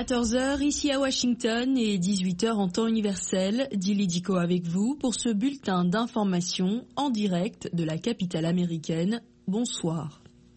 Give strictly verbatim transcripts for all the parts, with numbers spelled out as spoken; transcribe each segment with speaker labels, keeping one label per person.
Speaker 1: quatorze heures ici à Washington et dix-huit heures en temps universel. Dili Diko avec vous pour ce bulletin d'information en direct de la capitale américaine. Bonsoir.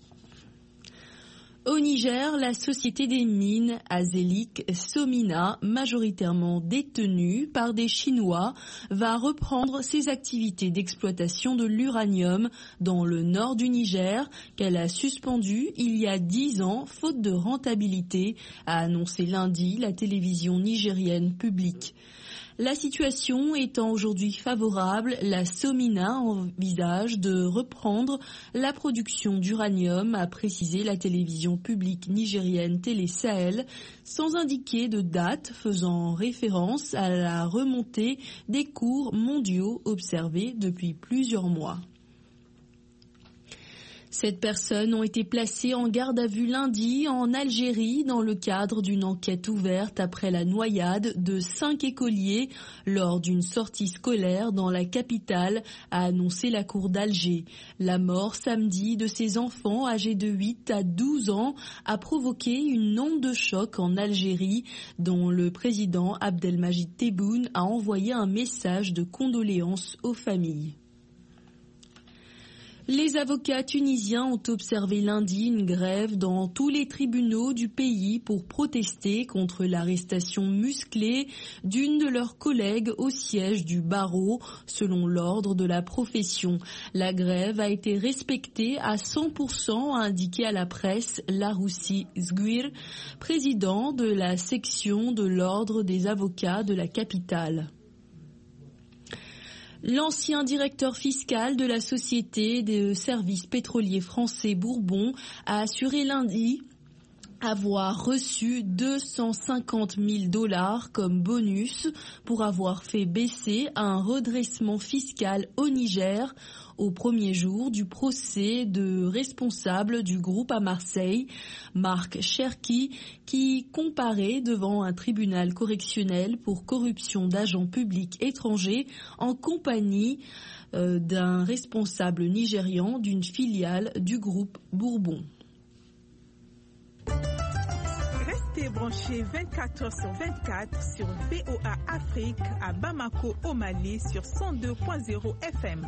Speaker 1: Au Niger, la société des mines Azélique Somina, majoritairement détenue par des Chinois, va reprendre ses activités d'exploitation de l'uranium dans le nord du Niger, qu'elle a suspendu il y a dix ans, faute de rentabilité, a annoncé lundi la télévision nigérienne publique. La situation étant aujourd'hui favorable, la Somina envisage de reprendre la production d'uranium, a précisé la télévision publique nigérienne Télé Sahel, sans indiquer de date faisant référence à la remontée des cours mondiaux observés depuis plusieurs mois. Sept personnes ont été placées en garde à vue lundi en Algérie dans le cadre d'une enquête ouverte après la noyade de cinq écoliers lors d'une sortie scolaire dans la capitale, a annoncé la cour d'Alger. La mort samedi de ces enfants âgés de huit à douze ans a provoqué une onde de choc en Algérie, dont le président Abdelmajid Tebboune a envoyé un message de condoléances aux familles. Les avocats tunisiens ont observé lundi une grève dans tous les tribunaux du pays pour protester contre l'arrestation musclée d'une de leurs collègues au siège du barreau, selon l'ordre de la profession. La grève a été respectée à cent pour cent, a indiqué à la presse Laroussi Zguir, président de la section de l'ordre des avocats de la capitale. L'ancien directeur fiscal de la société des services pétroliers français Bourbon a assuré lundi avoir reçu deux cent cinquante mille dollars comme bonus pour avoir fait baisser un redressement fiscal au Niger au premier jour du procès de responsable du groupe à Marseille, Marc Cherki, qui comparait devant un tribunal correctionnel pour corruption d'agents publics étrangers en compagnie euh, d'un responsable nigérian d'une filiale du groupe Bourbon.
Speaker 2: Restez branchés vingt-quatre heures sur vingt-quatre sur V O A Afrique à Bamako au Mali sur cent deux point zéro F M.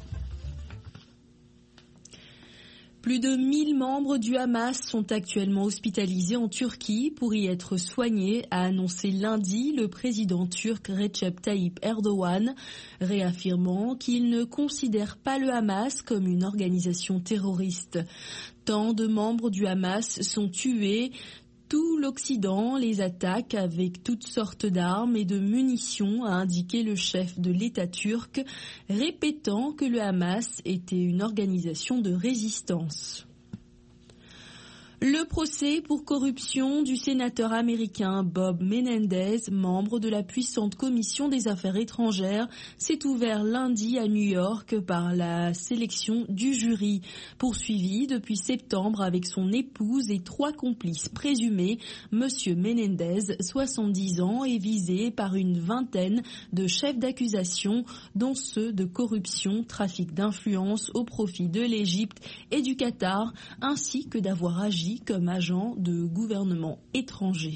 Speaker 1: Plus de mille membres du Hamas sont actuellement hospitalisés en Turquie pour y être soignés, a annoncé lundi le président turc Recep Tayyip Erdogan, réaffirmant qu'il ne considère pas le Hamas comme une organisation terroriste. Tant de membres du Hamas sont tués. Tout l'Occident les attaque avec toutes sortes d'armes et de munitions, a indiqué le chef de l'État turc, répétant que le Hamas était une organisation de résistance. Le procès pour corruption du sénateur américain Bob Menendez, membre de la puissante commission des affaires étrangères, s'est ouvert lundi à New York par la sélection du jury. Poursuivi depuis septembre avec son épouse et trois complices présumés, Monsieur Menendez, soixante-dix ans, est visé par une vingtaine de chefs d'accusation, dont ceux de corruption, trafic d'influence au profit de l'Égypte et du Qatar, ainsi que d'avoir agi comme agent de gouvernement étranger.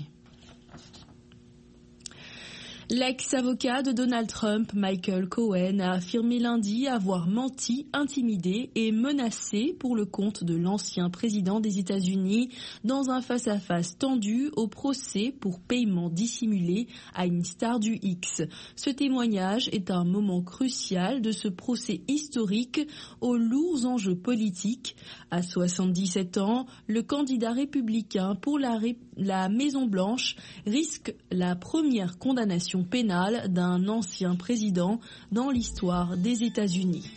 Speaker 1: L'ex-avocat de Donald Trump, Michael Cohen, a affirmé lundi avoir menti, intimidé et menacé pour le compte de l'ancien président des États-Unis dans un face-à-face tendu au procès pour paiement dissimulé à une star du X. Ce témoignage est un moment crucial de ce procès historique aux lourds enjeux politiques. À soixante-dix-sept ans, le candidat républicain pour la, ré- la Maison-Blanche risque la première condamnation pénale d'un ancien président dans l'histoire des États-Unis.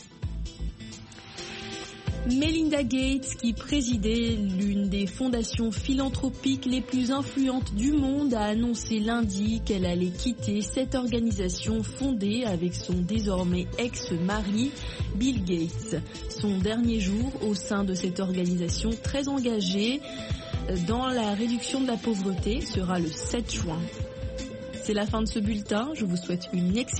Speaker 1: Melinda Gates, qui présidait l'une des fondations philanthropiques les plus influentes du monde, a annoncé lundi qu'elle allait quitter cette organisation fondée avec son désormais ex-mari Bill Gates. Son dernier jour au sein de cette organisation très engagée dans la réduction de la pauvreté sera le sept juin. C'est la fin de ce bulletin. Je vous souhaite une excellente